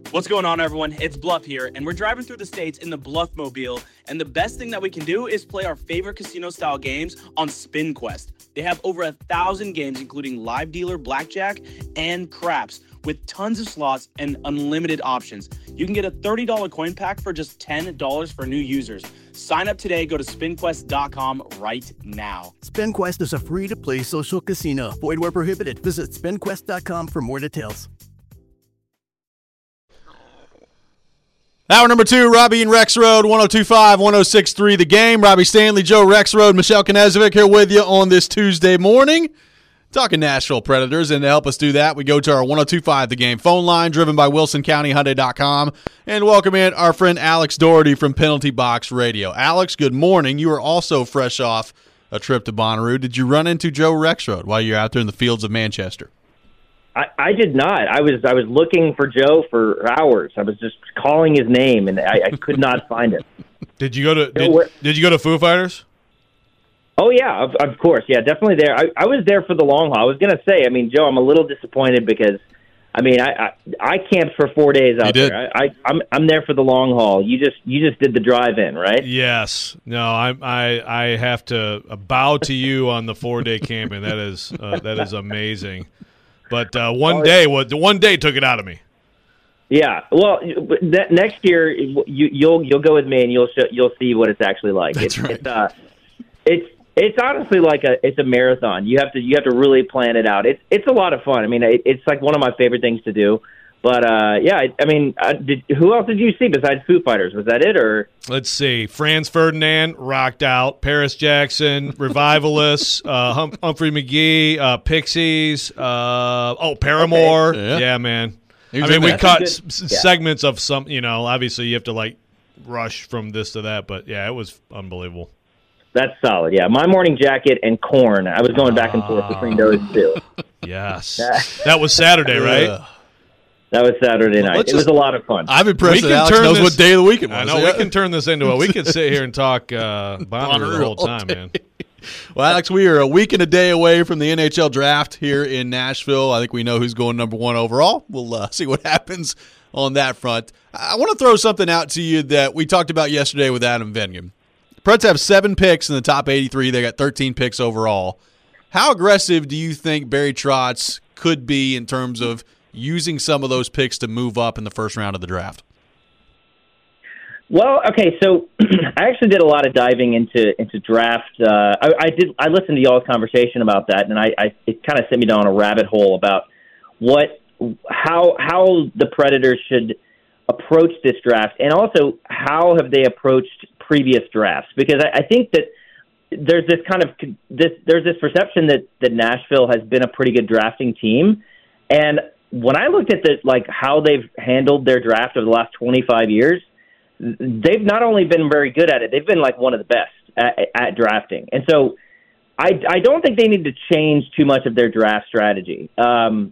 What's going on, everyone? It's Bluff here, and we're driving through the states in the Bluff Mobile. And the best thing that we can do is play our favorite casino-style games on SpinQuest. They have over 1,000 games, including live dealer, blackjack, and craps, with tons of slots and unlimited options. You can get a $30 coin pack for just $10 for new users. Sign up today. Go to SpinQuest.com right now. SpinQuest is a free-to-play social casino. Void where prohibited. Visit SpinQuest.com for more details. Hour number 2, Robbie and Rex Road, 102.5, 106.3 The Game. Robbie Stanley, Joe Rex Road, Michelle Knezovic here with you on this Tuesday morning. Talking Nashville Predators, and to help us do that, we go to our 102.5 The Game phone line, driven by WilsonCountyHyundai.com, and welcome in our friend Alex Doherty from Penalty Box Radio. Alex, good morning. You are also fresh off a trip to Bonnaroo. Did you run into Joe Rexroad while you're out there in the fields of Manchester? I did not. I was looking for Joe for hours. I was just calling his name, and I could not find him. Did you go to Foo Fighters? Oh, yeah, of course. Yeah, definitely there. I was there for the long haul. I was going to say, Joe, I'm a little disappointed because, I camped for 4 days out there. I'm there for the long haul. You just did the drive-in, right? Yes. No, I have to bow to you on the 4-day camping. That is amazing. But one day took it out of me. Yeah. Well, next year you'll go with me and you'll see what it's actually like. That's right. It's honestly like it's a marathon. You have to really plan it out. It's a lot of fun. It's like one of my favorite things to do. But who else did you see besides Foo Fighters? Was that it, or? Let's see. Franz Ferdinand rocked out. Paris Jackson, Revivalists, Humphrey McGee, Pixies. Paramore. Okay. Yeah, man. We caught segments of some. Obviously you have to rush from this to that, but yeah, it was unbelievable. That's solid. Yeah, My Morning Jacket and Korn. I was going back and forth between those two. Yes, that was Saturday, right? That was Saturday night. It was a lot of fun. I'm impressed that Alex knows what day of the week it was. I know, we can turn this into we can sit here and talk Bonnaroo the whole time, man. Well, Alex, we are a week and a day away from the NHL draft here in Nashville. I think we know who's going number 1 overall. We'll see what happens on that front. I want to throw something out to you that we talked about yesterday with Adam Vengen. Preds have 7 picks in the top 83. They got 13 picks overall. How aggressive do you think Barry Trotz could be in terms of using some of those picks to move up in the first round of the draft? Well, okay, so I actually did a lot of diving into draft. I listened to y'all's conversation about that, and it kind of sent me down a rabbit hole about how the Predators should approach this draft, and also how have they approached previous drafts? Because I think that there's this perception that Nashville has been a pretty good drafting team, and when I looked at how they've handled their draft over the last 25 years, they've not only been very good at it, they've been one of the best at drafting. And so I don't think they need to change too much of their draft strategy. The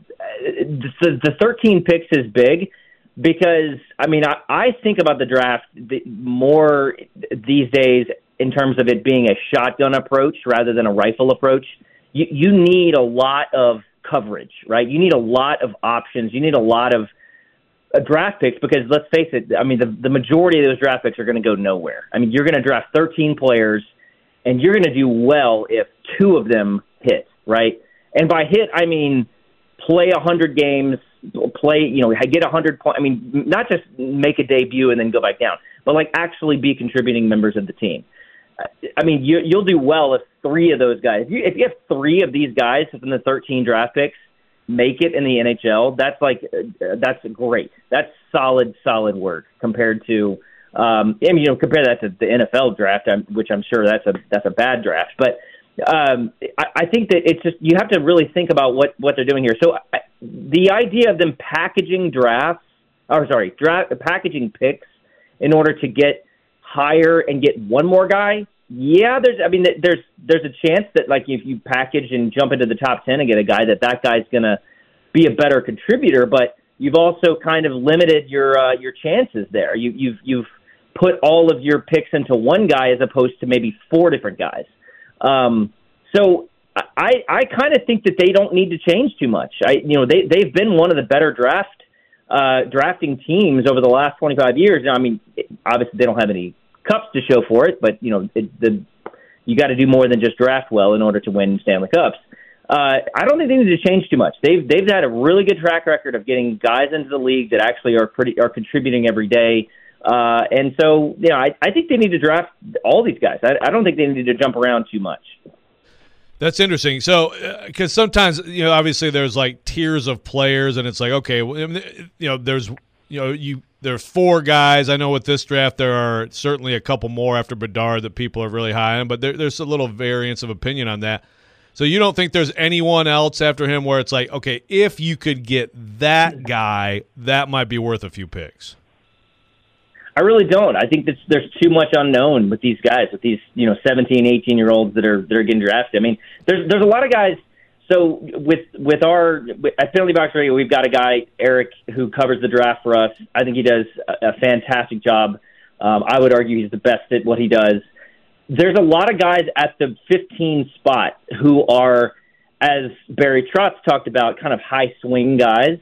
13 picks is big because, I think about the draft more these days in terms of it being a shotgun approach rather than a rifle approach. You need a lot of coverage, right? You need a lot of options. You need a lot of draft picks because, let's face it, the majority of those draft picks are going to go nowhere. You're going to draft 13 players, and you're going to do well if 2 of them hit, right? And by hit, play 100 games, get 100 points. Not just make a debut and then go back down, but actually be contributing members of the team. You'll do well if 3 of those guys, if you have 3 of these guys from the 13 draft picks make it in the NHL, that's great. That's solid work compared to, compare that to the NFL draft, which I'm sure that's a bad draft. But I think that it's just, you have to really think about what they're doing here. So the idea of them packaging packaging picks in order to get higher and get one more guy. Yeah, there's a chance that if you package and jump into the top 10 and get a guy, that guy's going to be a better contributor, but you've also kind of limited your chances there. You've put all of your picks into one guy as opposed to maybe 4 different guys. So I kind of think that they don't need to change too much. They've been one of the better draft drafting teams over the last 25 years. Now, I mean, obviously they don't have any cups to show for it, but you got to do more than just draft well in order to win Stanley Cups. I don't think they need to change too much. They've had a really good track record of getting guys into the league that actually are contributing every day. And so, I think they need to draft all these guys. I don't think they need to jump around too much. That's interesting. So, because sometimes, obviously there's like tiers of players, and it's like, okay, there's 4 guys. I know with this draft there are certainly a couple more after Bedard that people are really high on, but there's a little variance of opinion on that. So you don't think there's anyone else after him where it's like, okay, if you could get that guy, that might be worth a few picks? I really don't. I think there's too much unknown with these guys, with these 17, 18-year-olds that are getting drafted. I mean, there's a lot of guys. So at Penalty Box Radio, we've got a guy, Eric, who covers the draft for us. I think he does a fantastic job. I would argue he's the best at what he does. There's a lot of guys at the 15 spot who are, as Barry Trotz talked about, kind of high swing guys,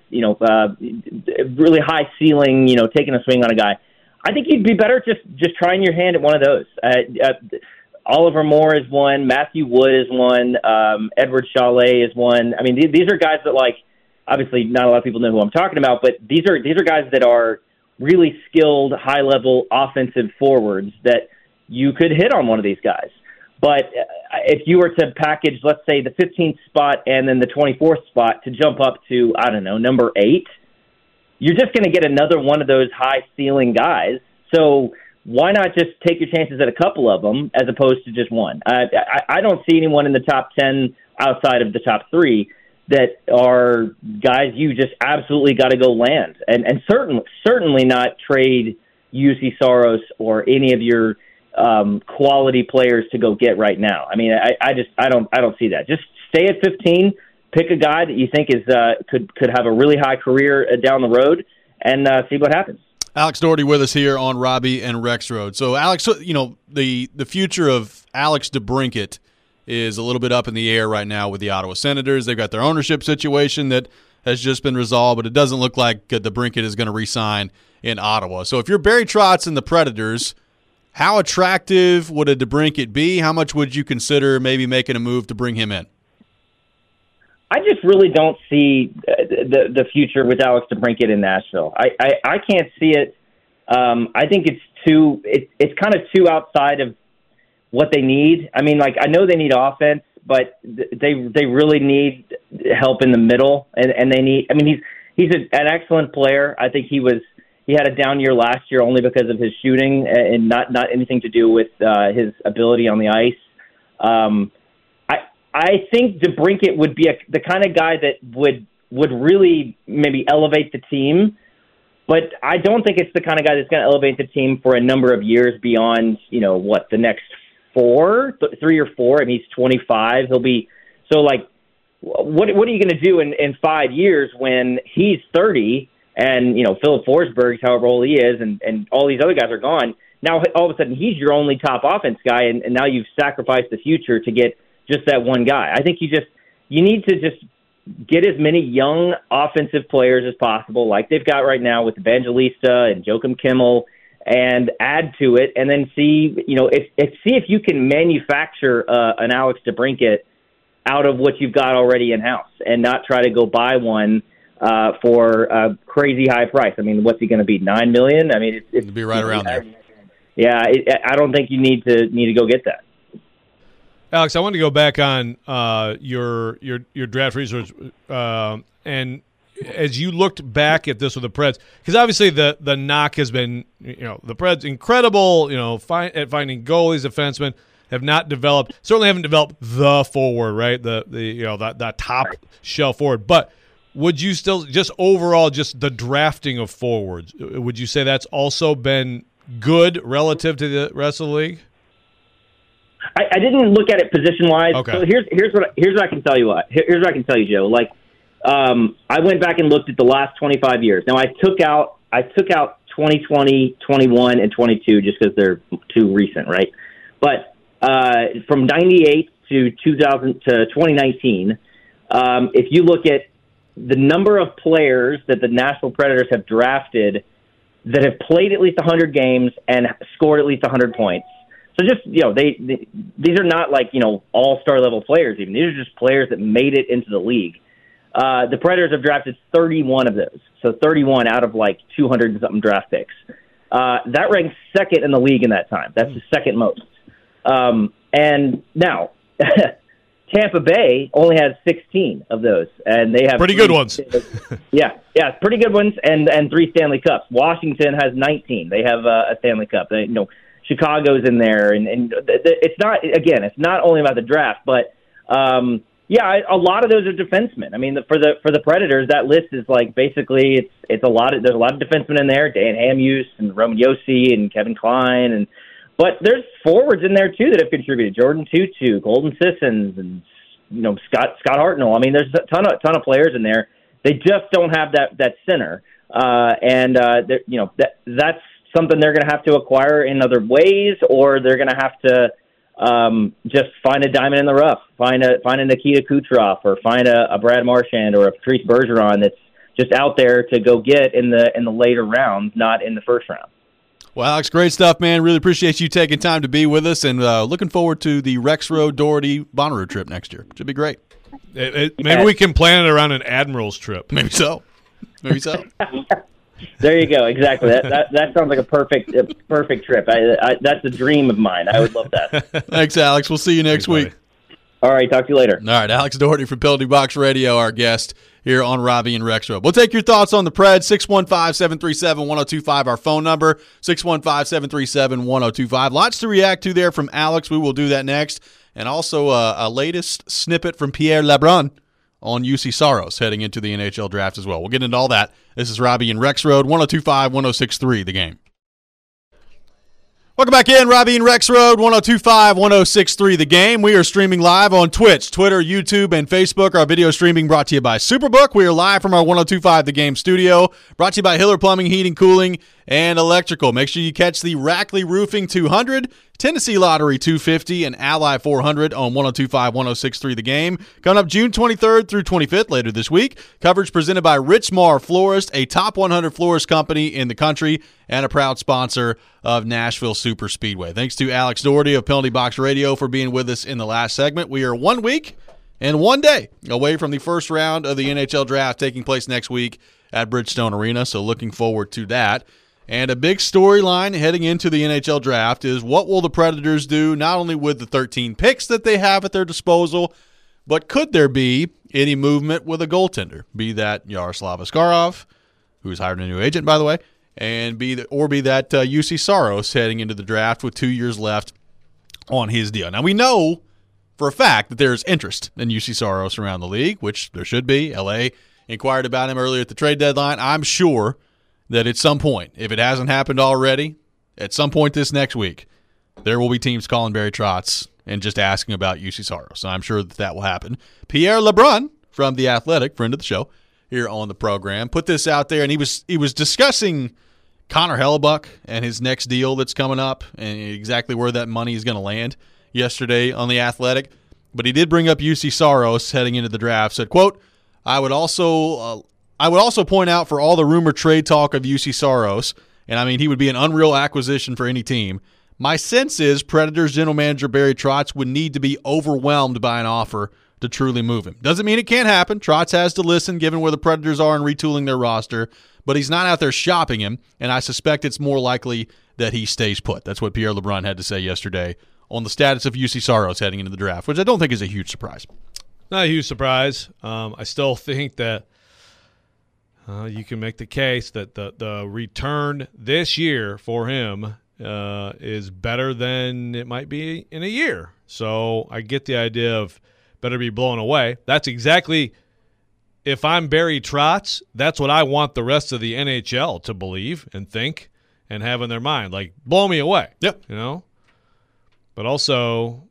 really high ceiling, taking a swing on a guy. I think you'd be better just trying your hand at one of those. Oliver Moore is one. Matthew Wood is one. Edward Chalet is one. I mean, these are guys that, like, obviously not a lot of people know who I'm talking about, but these are guys that are really skilled, high-level offensive forwards that you could hit on one of these guys. But if you were to package, let's say, the 15th spot and then the 24th spot to jump up to, I don't know, number 8, you're just going to get another one of those high-ceiling guys. So why not just take your chances at a couple of them as opposed to just one? I don't see anyone in the top 10 outside of the top 3 that are guys you just absolutely got to go land. And certainly not trade UC Saros or any of your quality players to go get right now. I mean, I don't see that. Just stay at 15. Pick a guy that you think is could have a really high career down the road, and see what happens. Alex Doherty with us here on Robbie and Rex Road. So, Alex, the future of Alex DeBrincat is a little bit up in the air right now with the Ottawa Senators. They've got their ownership situation that has just been resolved, but it doesn't look like DeBrincat is going to re-sign in Ottawa. So, if you're Barry Trotz and the Predators, how attractive would a DeBrincat be? How much would you consider maybe making a move to bring him in? I just really don't see the future with Alex DeBrincat in Nashville. I can't see it. I think it's kind of too outside of what they need. I mean, like, I know they need offense, but they really need help in the middle, and they need. I mean, he's an excellent player. I think he had a down year last year only because of his shooting and not anything to do with his ability on the ice. I think DeBrincat would be the kind of guy that would really maybe elevate the team, but I don't think it's the kind of guy that's going to elevate the team for a number of years beyond, the next 3 or 4. I mean, he's 25. He'll be so like, what are you going to do in 5 years when he's 30 and Philip Forsberg's however old he is and all these other guys are gone? Now all of a sudden he's your only top offense guy, and now you've sacrificed the future to get just that one guy. I think you need to just get as many young offensive players as possible, like they've got right now with Evangelista and Joakim Kimmel, and add to it, and then see if you can manufacture an Alex DeBrincat out of what you've got already in house, and not try to go buy one for a crazy high price. I mean, what's he going to be? $9 million? I mean, it'd be right around there. Yeah, I don't think you need to go get that. Alex, I wanted to go back on your draft research, and as you looked back at this with the Preds, because obviously the knock has been, the Preds incredible, at finding goalies, defensemen, certainly haven't developed the forward, right? The top shelf forward. But would you still, just overall, just the drafting of forwards, would you say that's also been good relative to the rest of the league? I didn't look at it position wise. Okay. So here's what I can tell you. Here's what I can tell you, Joe. Like, I went back and looked at the last 25 years. Now I took out 2020, 21, and 22 just because they're too recent, right? But from 98 to 2000 to 2019, if you look at the number of players that the Nashville Predators have drafted that have played at least 100 games and scored at least 100 points. So just, these are not like, all-star level players even. These are just players that made it into the league. The Predators have drafted 31 of those. So 31 out of like 200 and something draft picks. That ranks second in the league in that time. That's the second most. And now, Tampa Bay only has 16 of those, and they have pretty good ones. yeah, pretty good ones, and 3 Stanley Cups. Washington has 19. They have a Stanley Cup. Chicago's in there, and it's not only about the draft, but a lot of those are defensemen. I mean, for the Predators, that list is like basically it's a lot. There's a lot of defensemen in there: Dan Hamhuis and Roman Josi and Kevin Klein, but there's forwards in there too that have contributed: Jordan Tutu, Golden Sissons, and Scott Hartnell. I mean, there's a ton of players in there. They just don't have that center, that's something they're going to have to acquire in other ways, or they're going to have to just find a diamond in the rough, find a Nikita Kucherov, or find a Brad Marchand or a Patrice Bergeron that's just out there to go get in the later rounds, not in the first round. Well, Alex, great stuff, man. Really appreciate you taking time to be with us, and looking forward to the Rexroad Doherty Bonnaroo trip next year. Should be great. Maybe we can plan it around an Admirals trip. Maybe so. There you go. Exactly. That sounds like a perfect trip. That's a dream of mine. I would love that. Thanks, Alex. We'll see you next week. All right. Talk to you later. All right. Alex Doherty from Penalty Box Radio, our guest here on Robbie and Rex Road. We'll take your thoughts on the Preds. 615-737-1025, our phone number. 615-737-1025. Lots to react to there from Alex. We will do that next. And also a latest snippet from Pierre LeBrun on UC Saros heading into the NHL draft as well. We'll get into all that. This is Robbie and Rex Road, 102.5, 106.3, The Game. Welcome back in, Robbie and Rex Road, 102.5, 106.3, The Game. We are streaming live on Twitch, Twitter, YouTube, and Facebook. Our video streaming brought to you by Superbook. We are live from our 102.5 The Game studio, brought to you by Hiller Plumbing, Heating, Cooling, and Electrical. Make sure you catch the Rackley Roofing 200, Tennessee Lottery 250, and Ally 400 on 102.5, 106.3 The Game. Coming up June 23rd through 25th later this week. Coverage presented by Rich Marr Florist, a top 100 florist company in the country and a proud sponsor of Nashville Super Speedway. Thanks to Alex Doherty of Penalty Box Radio for being with us in the last segment. We are 1 week and 1 day away from the first round of the NHL draft taking place next week at Bridgestone Arena, so looking forward to that. And a big storyline heading into the NHL draft is what will the Predators do, not only with the 13 picks that they have at their disposal, but could there be any movement with a goaltender, be that Yaroslav Askarov, who's hired a new agent, by the way, and be that UC Saros heading into the draft with 2 years left on his deal. Now, we know for a fact that there's interest in UC Saros around the league, which there should be. LA inquired about him earlier at the trade deadline. I'm sure that at some point, if it hasn't happened already, at some point this next week, there will be teams calling Barry Trotz and just asking about UC Saros. So I'm sure that will happen. Pierre LeBrun from The Athletic, friend of the show here on the program, put this out there, and he was discussing Connor Hellebuck and his next deal that's coming up and exactly where that money is going to land yesterday on The Athletic. But he did bring up UC Saros heading into the draft, said, quote, I would also point out for all the rumored trade talk of UC Saros, and I mean he would be an unreal acquisition for any team, my sense is Predators general manager Barry Trotz would need to be overwhelmed by an offer to truly move him. Doesn't mean it can't happen. Trotz has to listen given where the Predators are in retooling their roster, but he's not out there shopping him, and I suspect it's more likely that he stays put. That's what Pierre LeBrun had to say yesterday on the status of UC Saros heading into the draft, which I don't think is a huge surprise. Not a huge surprise. I still think that you can make the case that the return this year for him is better than it might be in a year. So I get the idea of better be blown away. That's exactly, if I'm Barry Trotz, that's what I want the rest of the NHL to believe and think and have in their mind. Like, blow me away. Yep. You know? But also,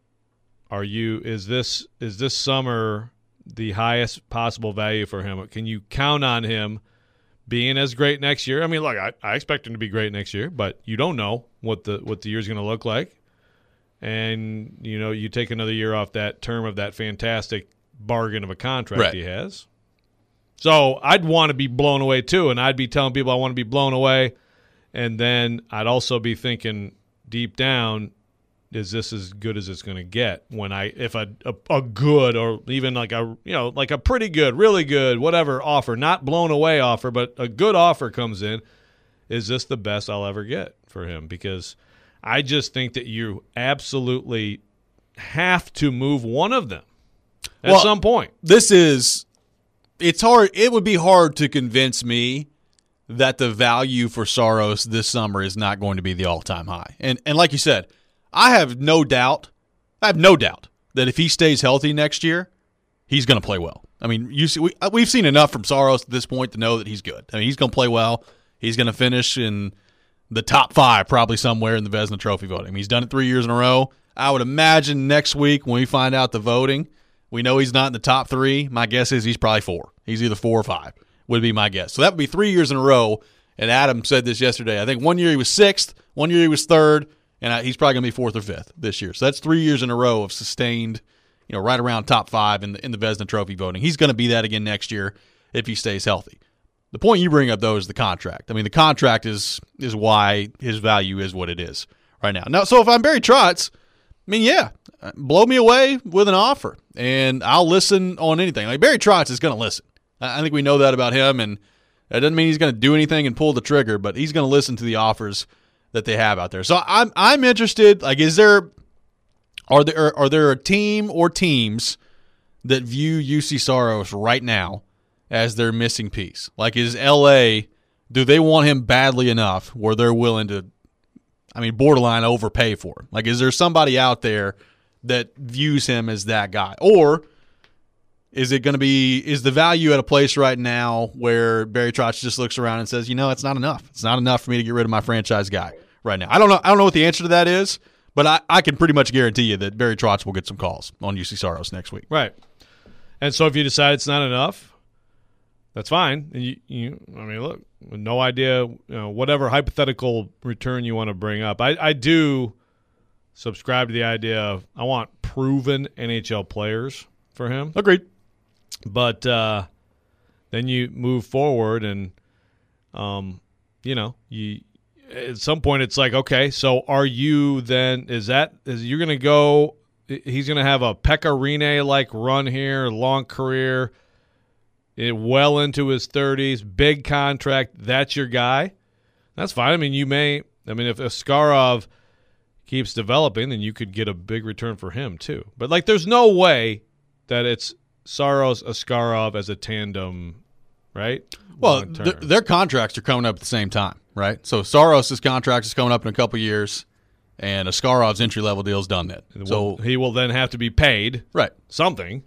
is this summer the highest possible value for him? Can you count on him being as great next year? I mean, look, I expect him to be great next year, but you don't know what the year's going to look like. And, you know, you take another year off that term of that fantastic bargain of a contract he has. So I'd want to be blown away too, and I'd be telling people I want to be blown away, and then I'd also be thinking deep down, is this as good as it's going to get if a good or even like a pretty good, really good, whatever offer, not blown away offer, but a good offer comes in, is this the best I'll ever get for him? Because I just think that you absolutely have to move one of them at some point. It's hard. It would be hard to convince me that the value for Saros this summer is not going to be the all-time high. And like you said, I have no doubt that if he stays healthy next year, he's going to play well. I mean, we've seen enough from Saros at this point to know that he's good. I mean, he's going to play well. He's going to finish in the top 5 probably somewhere in the Vezina Trophy voting. I mean, he's done it 3 years in a row. I would imagine next week when we find out the voting, we know he's not in the top 3. My guess is he's probably 4. He's either 4 or 5 would be my guess. So that would be 3 years in a row. And Adam said this yesterday. I think 1 year he was 6th, 1 year he was 3rd, and he's probably going to be 4th or 5th this year. So that's 3 years in a row of sustained, right around top 5 in the Vezina Trophy voting. He's going to be that again next year if he stays healthy. The point you bring up, though, is the contract. I mean, the contract is why his value is what it is right now. Now, so if I'm Barry Trotz, I mean, yeah, blow me away with an offer, and I'll listen on anything. Like, Barry Trotz is going to listen. I think we know that about him, and that doesn't mean he's going to do anything and pull the trigger, but he's going to listen to the offers that they have out there. So I'm interested. Like, are there a team or teams that view UC Saros right now as their missing piece? Like, is LA, do they want him badly enough where they're willing to, borderline overpay for him? Like, is there somebody out there that views him as that guy? Or is the value at a place right now where Barry Trotz just looks around and says, it's not enough. It's not enough for me to get rid of my franchise guy right now. I don't know what the answer to that is, but I can pretty much guarantee you that Barry Trotz will get some calls on UC Saros next week. Right. And so if you decide it's not enough, that's fine. And look, no idea, whatever hypothetical return you want to bring up. I do subscribe to the idea of I want proven NHL players for him. Agreed. But then you move forward and, at some point it's like, okay, so are you then, is you're going to go, he's going to have a Pekka Rinne-like run here, long career, well into his 30s, big contract, that's your guy? That's fine. If Askarov keeps developing, then you could get a big return for him too. But, there's no way that it's Saros, Askarov as a tandem, right? Well, their contracts are coming up at the same time, right? So Saros' contract is coming up in a couple years, and Askarov's entry-level deal is done then. So he will then have to be paid something.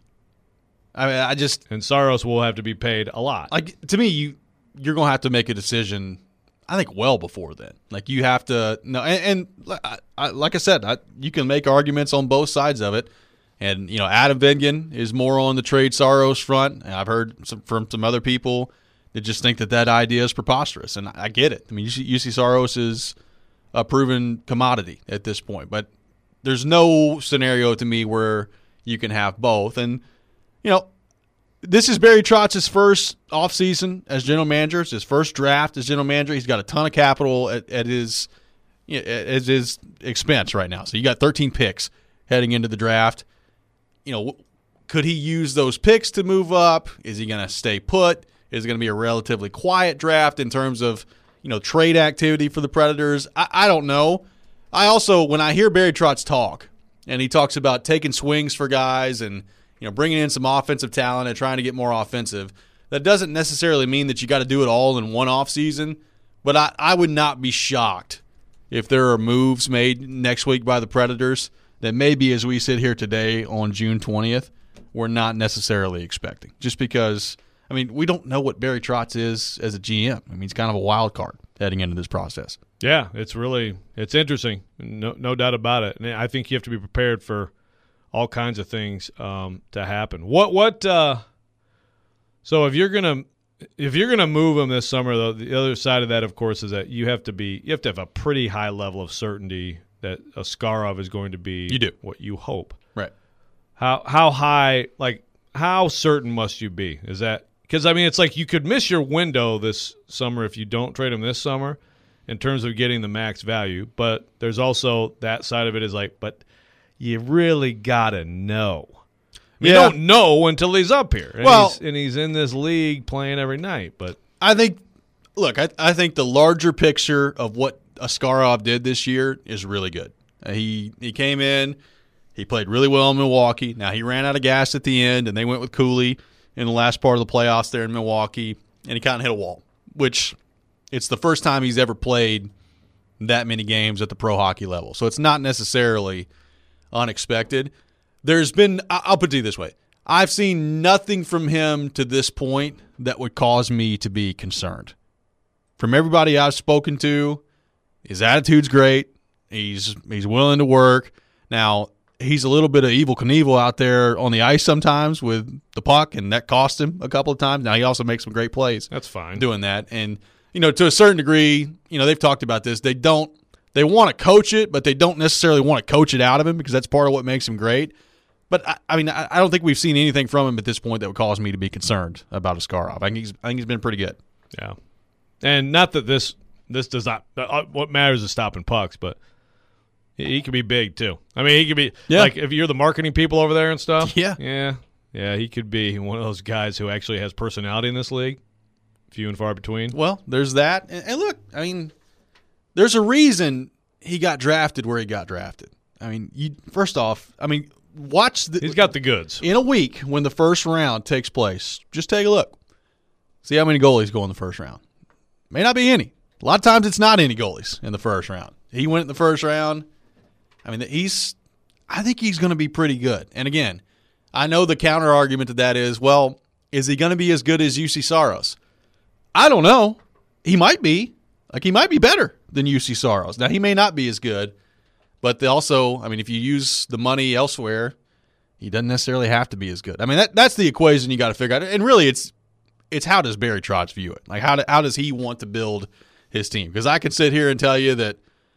And Saros will have to be paid a lot. Like, to me, you're going to have to make a decision, I think, well before then. Like, you have to – no, and like I said, you can make arguments on both sides of it. And, Adam Vingan is more on the trade Saros front. And I've heard from some other people that just think that idea is preposterous. And I get it. UC Saros is a proven commodity at this point. But there's no scenario to me where you can have both. And, this is Barry Trotz's first offseason as general manager. It's his first draft as general manager. He's got a ton of capital at his expense right now. So you got 13 picks heading into the draft. Could he use those picks to move up? Is he going to stay put? Is it going to be a relatively quiet draft in terms of, trade activity for the Predators? I don't know. I also, when I hear Barry Trotz talk, and he talks about taking swings for guys and, bringing in some offensive talent and trying to get more offensive, that doesn't necessarily mean that you got to do it all in one offseason. But I would not be shocked if there are moves made next week by the Predators that maybe as we sit here today on June 20th, we're not necessarily expecting. Just because, we don't know what Barry Trotz is as a GM. He's kind of a wild card heading into this process. Yeah, it's interesting. No doubt about it. And I think you have to be prepared for all kinds of things to happen. So if you're gonna move him this summer, though, the other side of that, of course, is that you have to have a pretty high level of certainty that Askarov is going to be what you hope. Right. How high, how certain must you be? Is that Because, I mean, it's like you could miss your window this summer if you don't trade him this summer in terms of getting the max value. But there's also that side of it is like, but you really got to know. You don't know until he's up here. And he's in this league playing every night. But I think the larger picture of what Askarov did this year is really good. He came in, he played really well in Milwaukee. Now he ran out of gas at the end, and they went with Cooley in the last part of the playoffs there in Milwaukee, and he kind of hit a wall, which it's the first time he's ever played that many games at the pro hockey level. So it's not necessarily unexpected. There's been, I'll put it this way, I've seen nothing from him to this point that would cause me to be concerned. From everybody I've spoken to, his attitude's great. He's willing to work. Now, he's a little bit of Evel Knievel out there on the ice sometimes with the puck, and that cost him a couple of times. Now, he also makes some great plays. That's fine. Doing that. And, to a certain degree, they've talked about this. They want to coach it, but they don't necessarily want to coach it out of him because that's part of what makes him great. But, I don't think we've seen anything from him at this point that would cause me to be concerned about Askarov. I think he's been pretty good. Yeah. And not that this does not what matters is stopping pucks, but he could be big too. I mean, he could be like if you're the marketing people over there and stuff. Yeah, he could be one of those guys who actually has personality in this league. Few and far between. Well, there's that. And look, I mean, there's a reason he got drafted where he got drafted. I mean, first off, he's got the goods. In a week when the first round takes place, just take a look. See how many goalies go in the first round. May not be any. A lot of times it's not any goalies in the first round. He went in the first round. I think he's going to be pretty good. And again, I know the counter argument to that is, well, is he going to be as good as UC Saros? I don't know. He might be. He might be better than UC Saros. Now, he may not be as good, but also, if you use the money elsewhere, he doesn't necessarily have to be as good. That's the equation you got to figure out. And really, it's how does Barry Trotz view it? Like, how does he want to build his team? Because I can sit here and tell you that,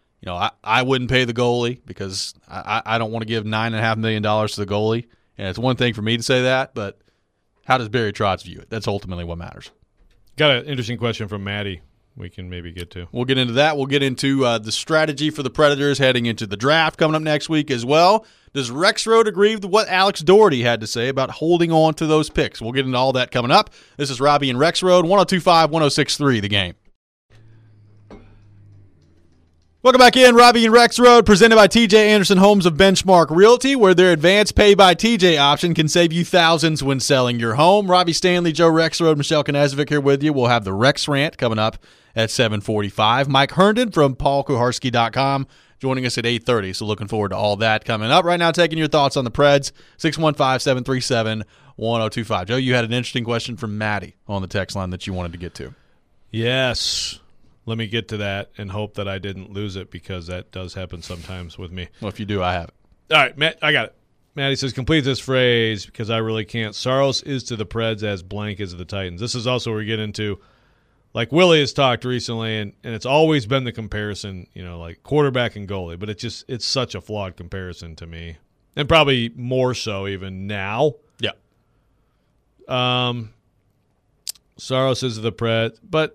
I wouldn't pay the goalie because I don't want to give $9.5 million to the goalie. And it's one thing for me to say that, but how does Barry Trotz view it? That's ultimately what matters. Got an interesting question from Maddie we can maybe get to. We'll get into that. We'll get into the strategy for the Predators heading into the draft coming up next week as well. Does Rexroad agree with what Alex Doherty had to say about holding on to those picks? We'll get into all that coming up. This is Robbie and Rexroad, 102.5, 106.3, The Game. Welcome back in, Robbie and Rexroad, presented by TJ Anderson Homes of Benchmark Realty, where their advanced pay-by-TJ option can save you thousands when selling your home. Robbie Stanley, Joe Rexroad, Michelle Knezovic here with you. We'll have the Rex Rant coming up at 7:45. Mike Herndon from PaulKuharski.com joining us at 8:30, so looking forward to all that coming up. Right now, taking your thoughts on the Preds, 615-737-1025. Joe, you had an interesting question from Maddie on the text line that you wanted to get to. Yes. Let me get to that and hope that I didn't lose it because that does happen sometimes with me. Well, if you do, I have it. All right, Matt, I got it. Matty says, complete this phrase because I really can't. Saros is to the Preds as blank is to the Titans. This is also where we get into, like Willie has talked recently, and it's always been the comparison, like quarterback and goalie, but it's such a flawed comparison to me. And probably more so even now. Yeah. Saros is to the Preds, but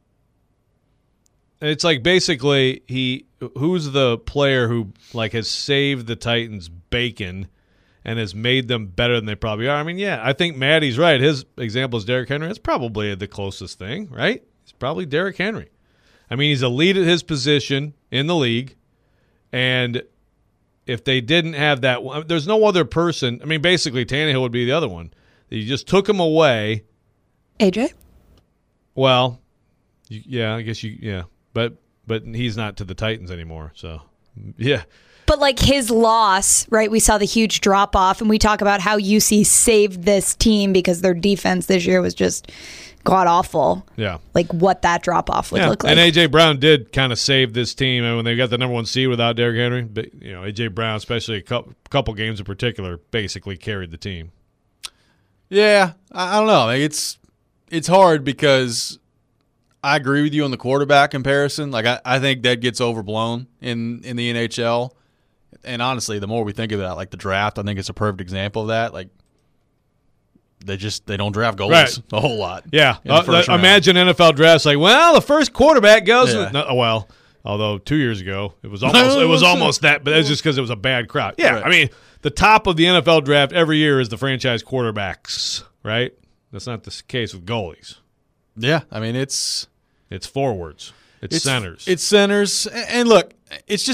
it's like basically who's the player who has saved the Titans bacon and has made them better than they probably are. I think Maddie's right. His example is Derrick Henry. That's probably the closest thing, right? It's probably Derrick Henry. He's elite at his position in the league, and if they didn't have that, there's no other person. Basically Tannehill would be the other one. You just took him away. AJ? Well, I guess yeah. But he's not to the Titans anymore, so yeah. But his loss, right? We saw the huge drop off, and we talk about how UC saved this team because their defense this year was just god awful. Yeah, what that drop off would look like. And AJ Brown did kind of save this team, and when they got the number 1 seed without Derrick Henry, but AJ Brown, especially a couple games in particular, basically carried the team. Yeah, I don't know. It's hard because I agree with you on the quarterback comparison. I think that gets overblown in the NHL. And honestly, the more we think of that, the draft, I think it's a perfect example of that. they don't draft goalies Right. a whole lot. Yeah. in the first round. Imagine NFL drafts like, well, the first quarterback goes. Yeah. Well, although 2 years ago it was almost that, but that's just because it was a bad crowd. Yeah. Right. I mean, the top of the NFL draft every year is the franchise quarterbacks, right? That's not the case with goalies. Yeah, I mean it's forwards. It's centers. It's centers, and look, it's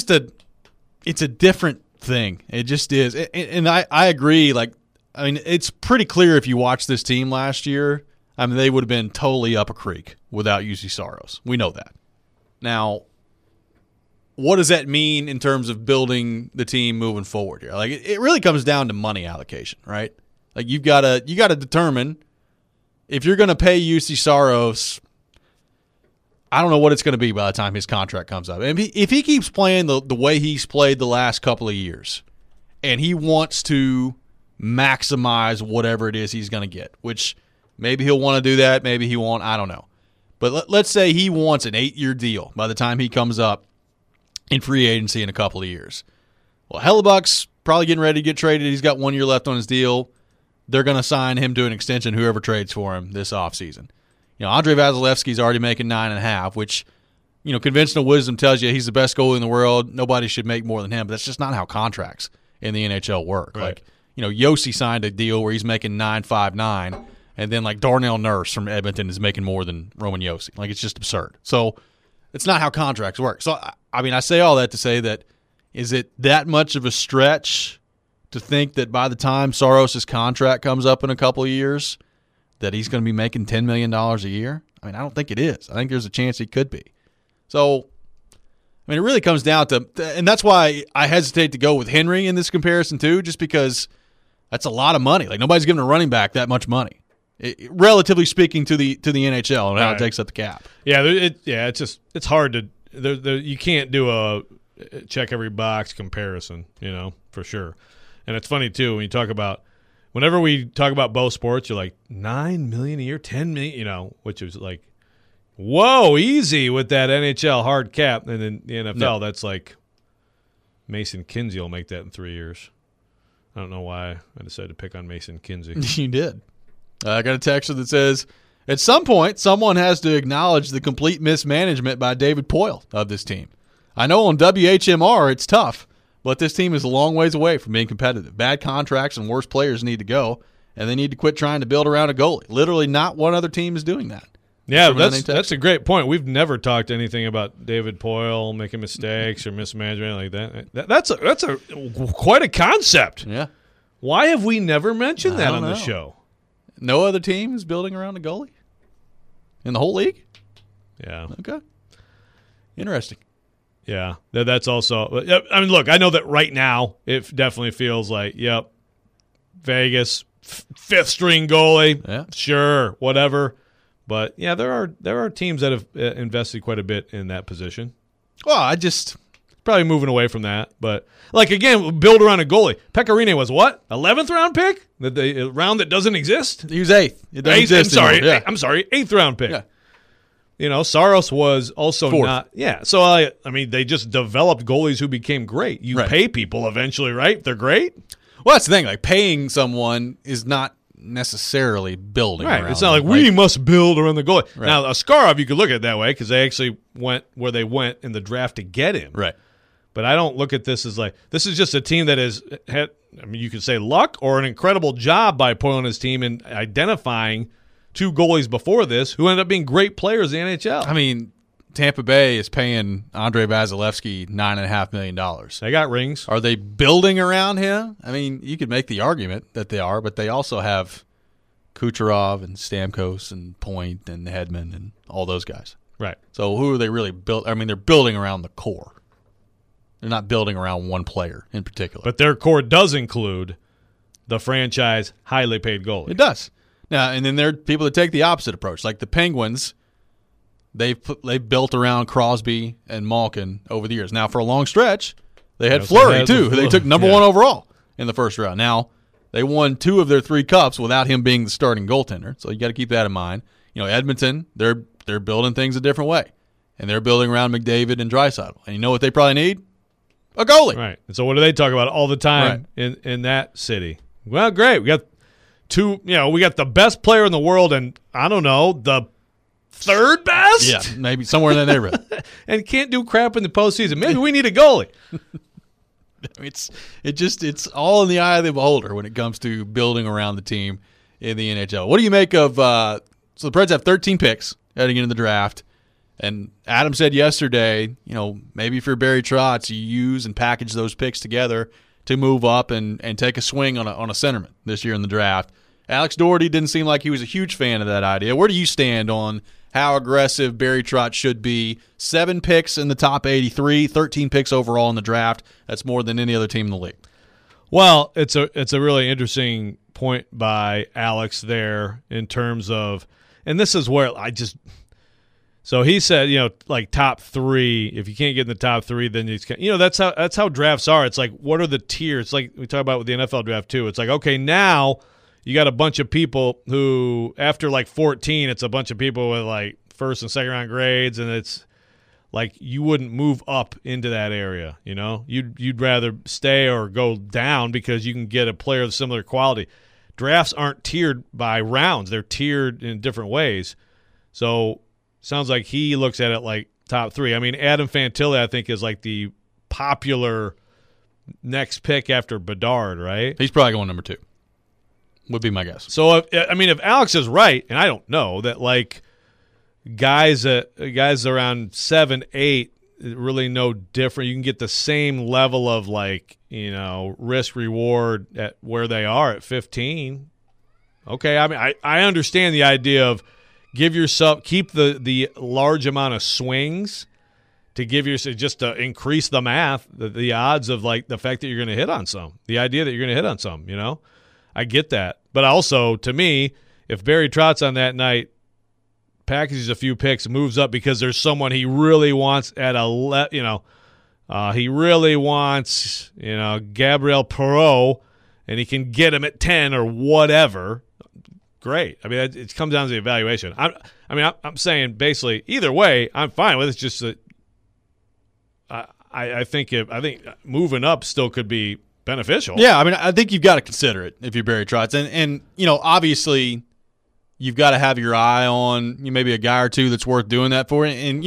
a different thing. It just is, and I agree. Like, I mean, it's pretty clear if you watch this team last year. I mean, they would have been totally up a creek without UC Saros. We know that. Now, what does that mean in terms of building the team moving forward here? Like, it really comes down to money allocation, right? Like, you gotta determine if you're going to pay UC Saros. I don't know what it's going to be by the time his contract comes up. And if he keeps playing the way he's played the last couple of years, and he wants to maximize whatever it is he's going to get, which maybe he'll want to do that, maybe he won't, I don't know. But let's say he wants an 8-year deal by the time he comes up in free agency in a couple of years. Well, Hellebuck's probably getting ready to get traded. He's got 1 year left on his deal. They're going to sign him to an extension, whoever trades for him this offseason. You know, Andrei Vasilevsky's already making 9.5, which, you know, conventional wisdom tells you he's the best goalie in the world. Nobody should make more than him, but that's just not how contracts in the NHL work. Right. Like, you know, Yossi signed a deal where he's making 9.59, and then like Darnell Nurse from Edmonton is making more than Roman Yossi. Like, it's just absurd. So it's not how contracts work. So I mean, I say all that to say that is it that much of a stretch to think that by the time Saros' contract comes up in a couple of years, that he's going to be making $10 million a year? I mean, I don't think it is. I think there's a chance he could be. So, I mean, it really comes down to, and that's why I hesitate to go with Henry in this comparison too, just because that's a lot of money. Like, nobody's giving a running back that much money, relatively speaking, to the NHL and how it takes up the cap. Yeah, it's hard to you can't do a check every box comparison, you know, for sure. And it's funny too when you talk about. Whenever we talk about both sports, you're like, $9 million a year, $10 million, you know, which is like, whoa, easy with that NHL hard cap. And then the NFL, That's like Mason Kinsey will make that in 3 years. I don't know why I decided to pick on Mason Kinsey. You did. I got a texter that says, at some point, someone has to acknowledge the complete mismanagement by David Poile of this team. I know on WHMR it's tough, but this team is a long ways away from being competitive. Bad contracts and worse players need to go, and they need to quit trying to build around a goalie. Literally not one other team is doing that. Yeah, that's a great point. We've never talked anything about David Poile making mistakes or mismanagement like that. That's a quite a concept. Yeah. Why have we never mentioned that on don't the know. show? No other team is building around a goalie in the whole league? Yeah. Okay. Interesting. Yeah, that's also. I mean, look, I know that right now it definitely feels like, yep, Vegas fifth string goalie, Yeah. sure, whatever. But yeah, there are teams that have invested quite a bit in that position. Well, Probably moving away from that, but like again, build around a goalie. Pecorine was what 11th round pick, the round that doesn't exist. he was 8th. It doesn't exist anymore. Yeah. I'm sorry, 8th round pick. Yeah. You know, Saros was also 4th. not. Yeah, so I mean, they just developed goalies who became great. You Right. pay people eventually, right? They're great, Well, that's the thing. Like, paying someone is not necessarily building right? around It's not like them. we must build around the goalie. Right. Now, Askarov, you could look at it that way because they actually went where they went in the draft to get him. Right. But I don't look at this as like this is just a team that has had. I mean, you could say luck or an incredible job by Poile and his team in identifying two goalies before this who ended up being great players in the NHL. I mean, Tampa Bay is paying Andrei Vasilevsky $9.5 million. They got rings. Are they building around him? I mean, you could make the argument that they are, but they also have Kucherov and Stamkos and Point and Hedman and all those guys. Right. So who are they really built? I mean, they're building around the core. They're not building around one player in particular. But their core does include the franchise highly paid goalie. It does. Now, and then there are people that take the opposite approach. Like the Penguins, they've built around Crosby and Malkin over the years. Now, for a long stretch, they had Fleury, too, who they took number 1 overall in the first round. Now, they won 2 of their 3 cups without him being the starting goaltender, so you got to keep that in mind. You know, Edmonton, they're building things a different way, and they're building around McDavid and Draisaitl. And you know what they probably need? A goalie. Right. And so what do they talk about all the time in that city? Well, great. We got we got the best player in the world and, I don't know, the third best? Yeah, maybe somewhere in that neighborhood. And can't do crap in the postseason. Maybe we need a goalie. It's all in the eye of the beholder when it comes to building around the team in the NHL. What do you make of so the Preds have 13 picks heading into the draft, and Adam said yesterday, maybe if you're Barry Trotz, you use and package those picks together to move up and take a swing on a centerman this year in the draft. Alex Doherty didn't seem like he was a huge fan of that idea. Where do you stand on how aggressive Barry Trotz should be? 7 picks in the top 83, 13 picks overall in the draft. That's more than any other team in the league. Well, it's a really interesting point by Alex there in terms of, and this is where so he said, like top 3. If you can't get in the top 3, then that's how drafts are. It's like, what are the tiers? It's like we talk about with the NFL draft too. It's like, okay, now you got a bunch of people who, after like 14, it's a bunch of people with like first and second round grades, and it's like you wouldn't move up into that area. You'd rather stay or go down because you can get a player of similar quality. Drafts aren't tiered by rounds; they're tiered in different ways. So sounds like he looks at it like top 3. I mean, Adam Fantilli, I think, is like the popular next pick after Bedard, right? He's probably going number 2. Would be my guess. So, if Alex is right, and I don't know, that like guys around 7, 8, really no different. You can get the same level of like, risk reward at where they are at 15. Okay, I mean, I understand the idea of keep the large amount of swings to give yourself, just to increase the math, the odds of like the fact that you're going to hit on some, the idea that you're going to hit on some, I get that. But also, to me, if Barry Trotz on that night packages a few picks, moves up because there's someone he really wants at he really wants, Gabriel Perreault, and he can get him at 10 or whatever, great. I mean, it comes down to the evaluation. I'm saying basically either way, I'm fine with it. It's just that I think moving up still could be beneficial. Yeah, I mean, I think you've got to consider it if you're Barry Trotz. And obviously you've got to have your eye on maybe a guy or two that's worth doing that for. And,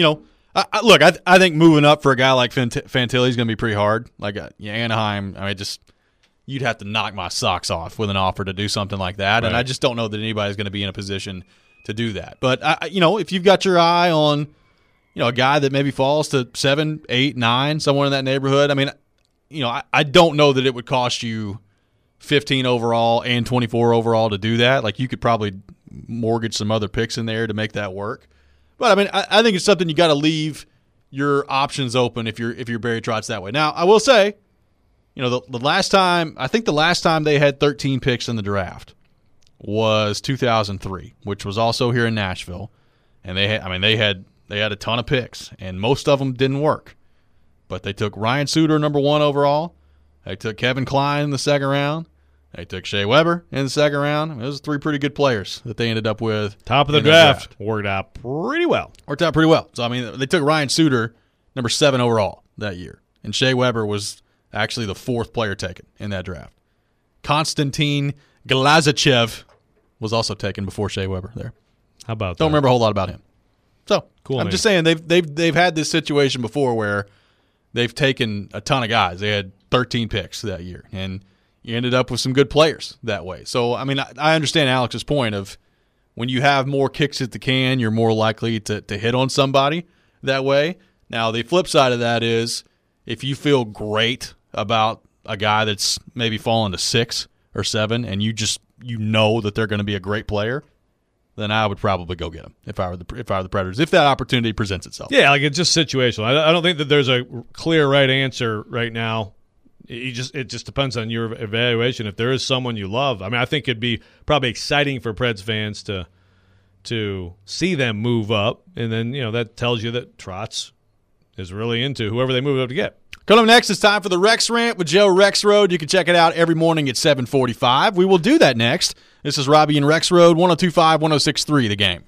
I think moving up for a guy like Fantilli is going to be pretty hard. Like Anaheim, you'd have to knock my socks off with an offer to do something like that. Right. And I just don't know that anybody's going to be in a position to do that. But, if you've got your eye on, a guy that maybe falls to 7, 8, 9, somewhere in that neighborhood, I mean, I don't know that it would cost you 15 overall and 24 overall to do that. Like, you could probably mortgage some other picks in there to make that work. But, I mean, I think it's something you got to leave your options open if you're Barry Trotz that way. Now, I will say, the last time they had 13 picks in the draft was 2003, which was also here in Nashville. And they had a ton of picks, and most of them didn't work. But they took Ryan Suter number 1 overall. They took Kevin Klein in the second round. They took Shea Weber in the second round. I mean, those are 3 pretty good players that they ended up with. Top of the draft. Worked out pretty well. So, I mean, they took Ryan Suter number 7 overall that year. And Shea Weber was actually the 4th player taken in that draft. Konstantin Glazachev was also taken before Shea Weber there. How about that? Don't remember a whole lot about him. So, cool. I'm just saying they've had this situation before where they've taken a ton of guys. They had 13 picks that year, and you ended up with some good players that way. So, I mean, I understand Alex's point of when you have more kicks at the can, you're more likely to hit on somebody that way. Now, the flip side of that is if you feel great about a guy that's maybe fallen to 6 or 7 and you know that they're going to be a great player, then I would probably go get him if I were the Predators, if that opportunity presents itself. Yeah, like it's just situational. I don't think that there's a clear right answer right now. It just depends on your evaluation. If there is someone you love, I mean, I think it'd be probably exciting for Preds fans to see them move up, and then that tells you that Trotz is really into whoever they move up to get. Coming up next, it's time for the Rex Rant with Joe Rexrode. You can check it out every morning at 7:45. We will do that next. This is Robbie and Rexrode, 102.5, 106.3, The Game.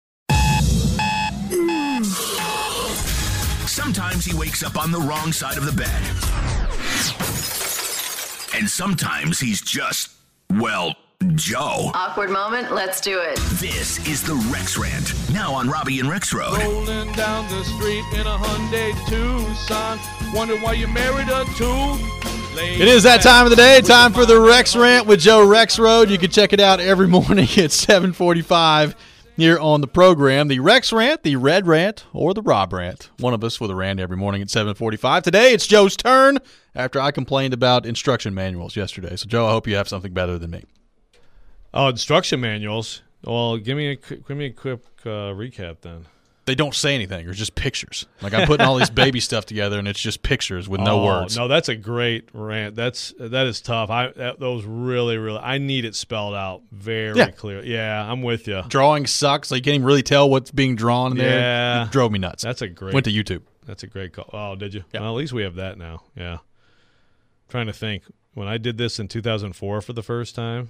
Sometimes he wakes up on the wrong side of the bed. And sometimes he's just, Joe. Awkward moment, let's do it. This is the Rex Rant. Now on Robbie and Rex Road. Rolling down the street in a Hyundai Tucson. Wonder why you married a two. It is that time of the day. Time for the Rex Rant with Joe Rexrode. You can check it out every morning at 7:45 here on the program. The Rex Rant, the Red Rant, or the Rob Rant. One of us with a rant every morning at 7:45. Today it's Joe's turn after I complained about instruction manuals yesterday. So, Joe, I hope you have something better than me. Oh, instruction manuals. Well, give me a quick recap then. They don't say anything. It's just pictures. Like, I'm putting all these baby stuff together, and it's just pictures with no words. No, that's a great rant. That is tough. Those really, I need it spelled out very clear. Yeah, I'm with you. Drawing sucks. Like, you can't even really tell what's being drawn in there. Yeah. It drove me nuts. That's a great. Went to YouTube. That's a great call. Oh, did you? Yeah. Well, at least we have that now. Yeah. Trying to think. When I did this in 2004 for the first time,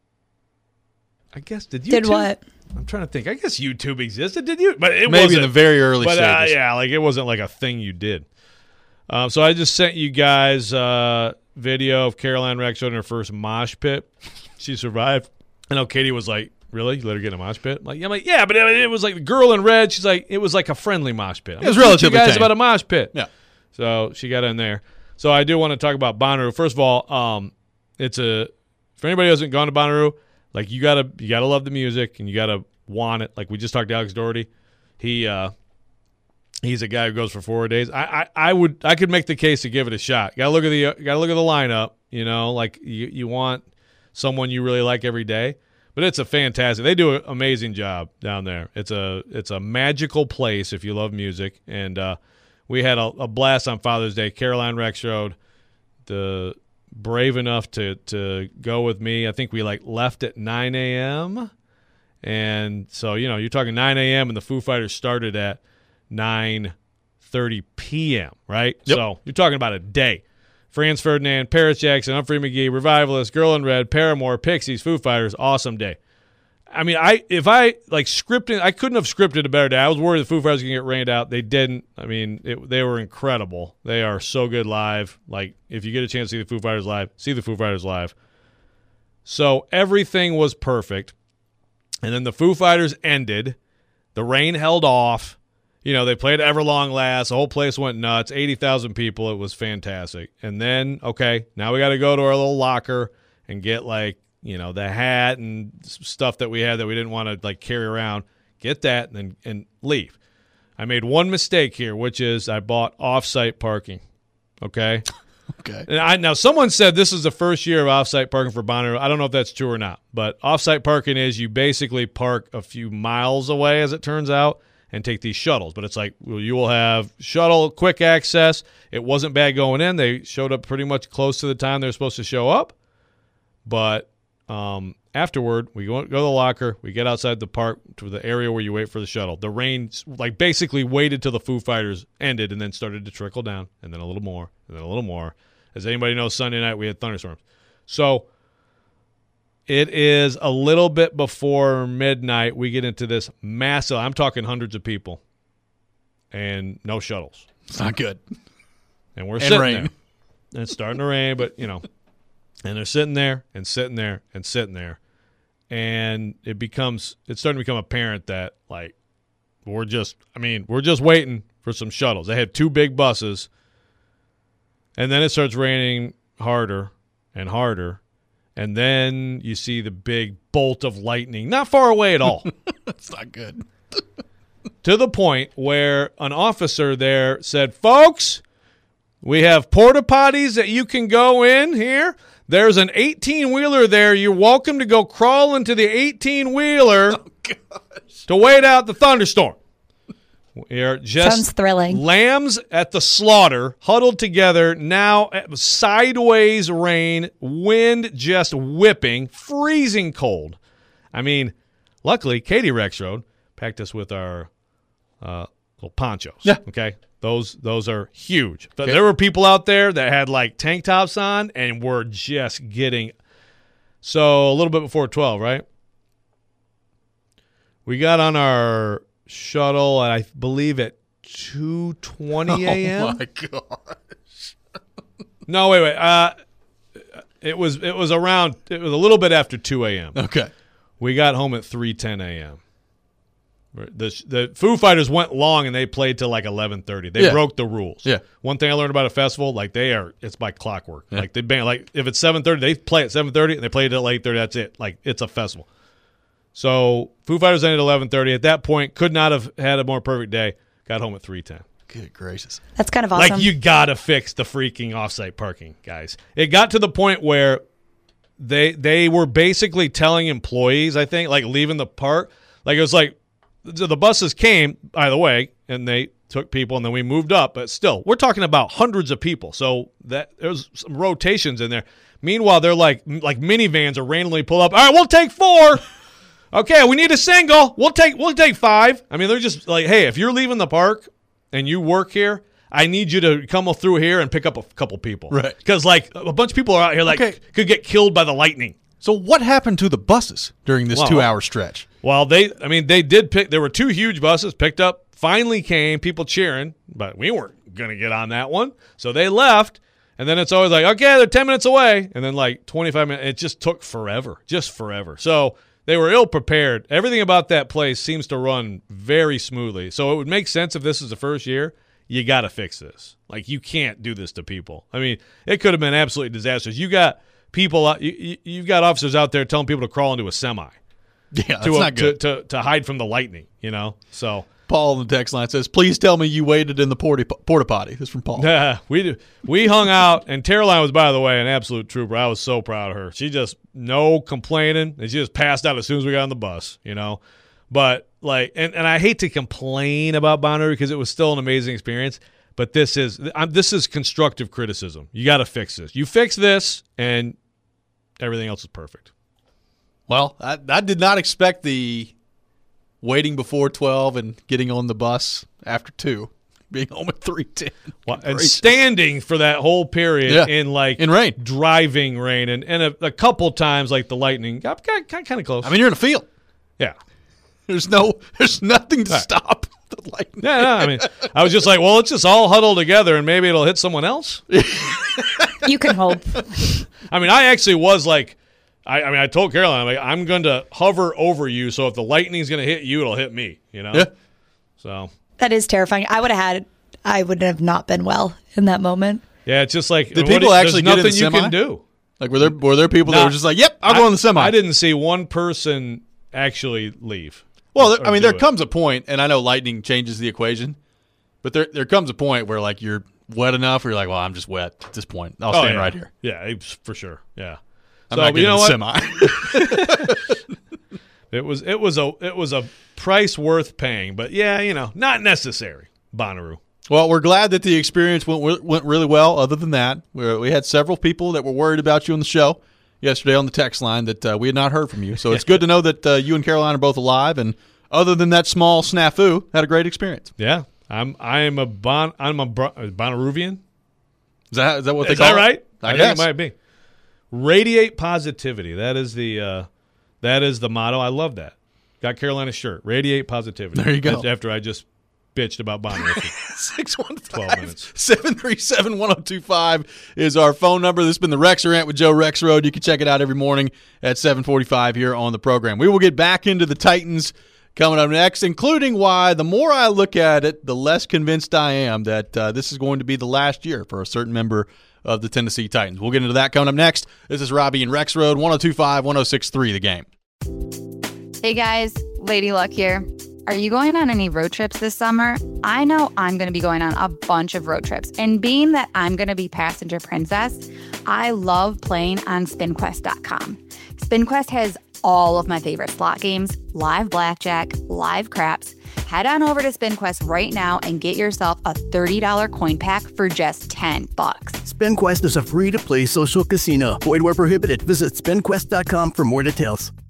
I guess did YouTube? Did what? I'm trying to think. I guess YouTube existed. Did you? But it maybe wasn't, in the very early stages. Yeah, like it wasn't like a thing you did. So I just sent you guys video of Caroline Rexroad in her first mosh pit. She survived. I know Katie was like, "Really? You let her get in a mosh pit?" I'm like, "Yeah," but it was like the girl in red. She's like, "It was like a friendly mosh pit." It was relatively you guys tame. about a mosh pit. Yeah. So she got in there. So I do want to talk about Bonnaroo. First of all, for anybody who hasn't gone to Bonnaroo, like you gotta love the music and you gotta want it. Like we just talked to Alex Doherty. He's a guy who goes for 4 days. I could make the case to give it a shot. Gotta look at the lineup. You know, like you want someone you really like every day. But it's a fantastic. They do an amazing job down there. It's a magical place if you love music. And we had a blast on Father's Day. Caroline Rexroad, the brave enough to go with me. I think we left at 9 a.m. And so, you're talking 9 a.m. and the Foo Fighters started at 9:30 p.m., right? Yep. So you're talking about a day. Franz Ferdinand, Paris Jackson, Humphrey McGee, Revivalists, Girl in Red, Paramore, Pixies, Foo Fighters, awesome day. I mean, scripting, I couldn't have scripted a better day. I was worried the Foo Fighters were going to get rained out. They didn't. I mean, they were incredible. They are so good live. Like, if you get a chance to see the Foo Fighters live, see the Foo Fighters live. So everything was perfect. And then the Foo Fighters ended. The rain held off. They played Everlong Last. The whole place went nuts. 80,000 people. It was fantastic. And then, okay, now we got to go to our little locker and get the hat and stuff that we had that we didn't want to carry around. Get that and leave. I made one mistake here, which is I bought off-site parking. Okay. Okay. And now someone said this is the first year of off-site parking for Bonnaroo. I don't know if that's true or not, but off-site parking is you basically park a few miles away, as it turns out, and take these shuttles. But it's you will have shuttle quick access. It wasn't bad going in. They showed up pretty much close to the time they were supposed to show up. But afterward, we go to the locker. We get outside the park to the area where you wait for the shuttle. The rain basically waited till the Foo Fighters ended and then started to trickle down, and then a little more, and then a little more. As anybody knows, Sunday night we had thunderstorms. So it is a little bit before midnight. We get into this massive, I'm talking hundreds of people, and no shuttles. It's not good. And we're sitting rain. there. And it's starting to rain, but, and they're sitting there and sitting there and sitting there. And it's starting to become apparent that, we're just waiting for some shuttles. They had 2 big buses. And then it starts raining harder and harder. And then you see the big bolt of lightning, not far away at all. That's not good. To the point where an officer there said, "Folks, we have porta potties that you can go in here. There's an 18-wheeler there. You're welcome to go crawl into the 18-wheeler to wait out the thunderstorm." We are just Sounds thrilling. lambs at the slaughter, huddled together, now sideways rain, wind just whipping, freezing cold. I mean, luckily, Katie Rexroad packed us with our little ponchos. Yeah. Okay? Those are huge. But there were people out there that had tank tops on and were just getting – so a little bit before 12, right? We got on our – shuttle, I believe, at 2:20 a.m. Oh, my gosh. No, wait. It was a little bit after 2 a.m. Okay. We got home at 3:10 a.m. The Foo Fighters went long and they played till like 11:30. They broke the rules. Yeah. One thing I learned about a festival, like it's by clockwork. Yeah. Like they bang, like if it's 7:30, they play at 7:30 and they play till 8:30. That's it. Like it's a festival. So Foo Fighters ended at 11:30. At that point, could not have had a more perfect day. Got home at 3:10. Good gracious. That's kind of awesome. Like you gotta fix the freaking offsite parking, guys. It got to the point where they were basically telling employees, I think, like leaving the park. Like it was like the buses came, by the way, and they took people, and then we moved up. But still, we're talking about hundreds of people. So that there's some rotations in there. Meanwhile, they're like minivans are randomly pull up. All right, we'll take 4. Okay, we need a single. We'll take 5. I mean, they're just like, hey, if you're leaving the park and you work here, I need you to come through here and pick up a couple people. Right. Because, like, a bunch of people are out here, like, could get killed by the lightning. So what happened to the buses during this 2-hour stretch? Well, they did pick – there were 2 huge buses picked up, finally came, people cheering, but we weren't going to get on that one. So they left, and then it's always like, okay, they're 10 minutes away. And then, like, 25 minutes – it just took forever, just forever. So – they were ill-prepared. Everything about that place seems to run very smoothly. So it would make sense if this is the first year. You got to fix this. Like, you can't do this to people. I mean, it could have been absolutely disastrous. You got people, you've got officers out there telling people to crawl into a semi. Yeah, that's not good. To hide from the lightning, you know? So Paul on the text line says, please tell me you waited in the porta potty. This is from Paul. Yeah, we hung out, and Caroline was, by the way, an absolute trooper. I was so proud of her. She just no complaining, and she just passed out as soon as we got on the bus, you know. But like, and I hate to complain about Bonnaroo because it was still an amazing experience. But this is constructive criticism. You got to fix this. You fix this, and everything else is perfect. Well, I did not expect the waiting before 12 and getting on the bus after 2, being home at 3:10. Well, and standing for that whole period in rain, driving rain, and a couple times like the lightning got kind of close. I mean, you're in a field. Yeah, there's nothing to stop the lightning. Yeah, no, I mean, I was just like, well, let's just all huddle together and maybe it'll hit someone else. You can hope. I mean, I actually was like. I told Caroline, I'm going to hover over you, so if the lightning's going to hit you, it'll hit me, you know? Yeah. So. That is terrifying. I would have not been well in that moment. Yeah, it's just like, did people actually get in the semi? Nothing you can do? Like, were there people that were just like, yep, I'll go on the semi? I didn't see one person actually leave. Well, I mean, there comes a point, and I know lightning changes the equation, but there comes a point where, like, you're wet enough, or you're like, well, I'm just wet at this point. I'll stand right here. Yeah, for sure. Yeah. I'm not getting a semi. It was a price worth paying, but yeah, you know, not necessary. Bonnaroo. Well, we're glad that the experience went really well. Other than that, we had several people that were worried about you on the show yesterday on the text line that we had not heard from you. So it's good to know that you and Caroline are both alive. And other than that small snafu, had a great experience. Yeah, I'm a Bonnaroovian. Is that what they call it? Is that right? I think guess it might be. Radiate positivity. That is the motto. I love that. Got Carolina's shirt. Radiate positivity. There you go. After I just bitched about Bonnaroo. 615-737-1025 is our phone number. This has been the Rex Rant with Joe Rexrode. You can check it out every morning at 7:45 here on the program. We will get back into the Titans coming up next, including why the more I look at it, the less convinced I am that this is going to be the last year for a certain member of the Tennessee Titans. We'll get into that coming up next. This is Robbie and Rexrode, 102.5, 106.3 The Game. Hey guys, Lady Luck here. Are you going on any road trips this summer? I know I'm going to be going on a bunch of road trips. And being that I'm going to be passenger princess, I love playing on SpinQuest.com. SpinQuest has all of my favorite slot games, live blackjack, live craps. Head on over to SpinQuest right now and get yourself a $30 coin pack for just $10. SpinQuest is a free-to-play social casino. Void where prohibited. Visit SpinQuest.com for more details.